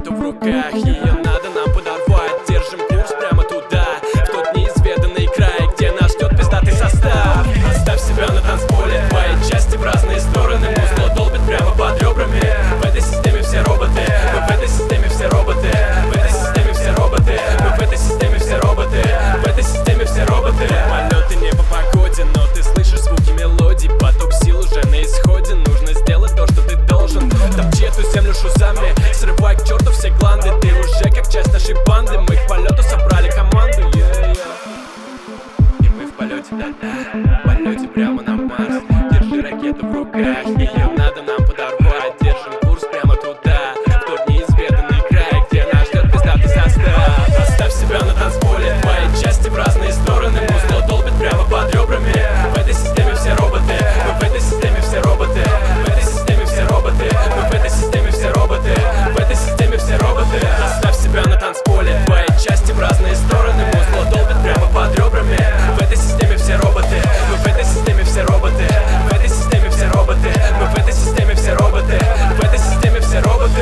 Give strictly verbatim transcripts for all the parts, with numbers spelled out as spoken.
ракету в руках, ее надо нам подорвать. Держим курс прямо туда, в тот неизведанный край, где нас ждет пиздатый состав. Оставь себя на танцполе, твои части в разные стороны. Музло долбит прямо под ребрами. В этой системе все роботы, мы в этой системе все роботы. В этой системе все роботы, мы в этой системе все роботы. В этой системе все роботы. Полеты не по погоде, но ты слышишь звуки мелодий. Поток сил уже на исходе, нужно сделать то, что ты должен. Топчи эту землю шузами, срывай к черту все гланды. Ты уже как часть нашей банды, мы к полету собрали команду. Yeah, yeah. И мы в полете, да-да, в полете прямо на Марс. Держи ракету в руках, ее надо нам подорвать. Держим курс прямо туда, в тот неизведанный край, где нас ждет пиздатый состав. Оставь себя на танцполе, твои части в разные стороны. Музло долбит прямо под ребрами. В этой системе все роботы, мы в этой системе все роботы. В этой системе все роботы, мы в этой системе все роботы. В этой системе все роботы. Оставь себя на танцполе, твои части в разные стороны. Музло долбит прямо под ребрами. В этой системе все роботы, мы в этой системе все роботы. В этой системе все роботы, мы в этой системе все роботы. В этой системе все роботы.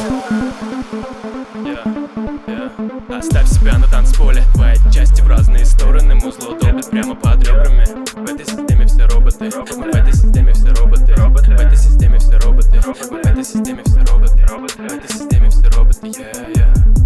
Yeah, yeah. Оставь себя на танцполе, твои части в разные стороны. Музло долбит прямо под ребрами. В этой системе все роботы, мы в этой системе все роботы. В этой системе все роботы, мы в этой системе все роботы. В этой системе все роботы, yeah, yeah.